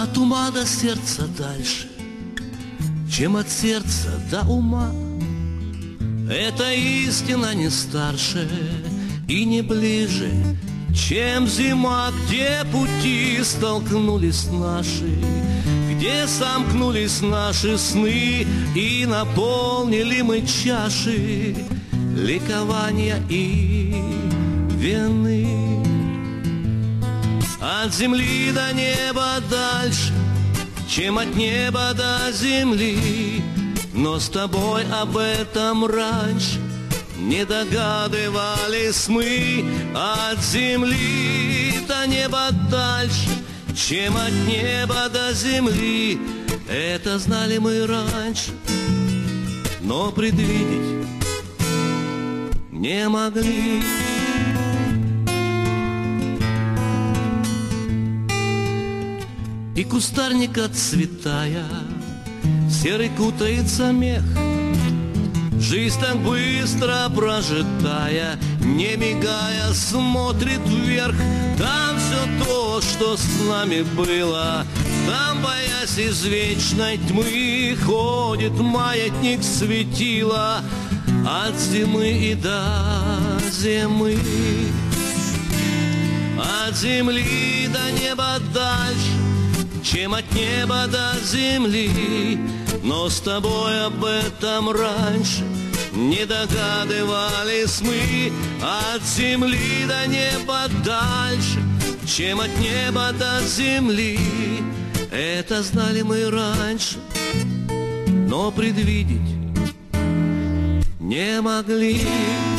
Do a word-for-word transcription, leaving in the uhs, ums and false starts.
От ума до сердца дальше, чем от сердца до ума. Эта истина не старше и не ближе, чем зима, где пути столкнулись наши, где сомкнулись наши сны и наполнили мы чаши ликования и вины. От земли до неба дальше, чем от неба до земли, но с тобой об этом раньше не догадывались мы. От земли до неба дальше, чем от неба до земли, это знали мы раньше, но предвидеть не могли. И кустарник отцветая, серый кутается мех, жизнь так быстро прожитая, не мигая, смотрит вверх. Там все то, что с нами было, там, боясь извечной тьмы, ходит маятник светила от зимы и до зимы. От земли до неба дальше, чем от неба до земли, но с тобой об этом раньше не догадывались мы. От земли до неба дальше, чем от неба до земли, это знали мы раньше, но предвидеть не могли.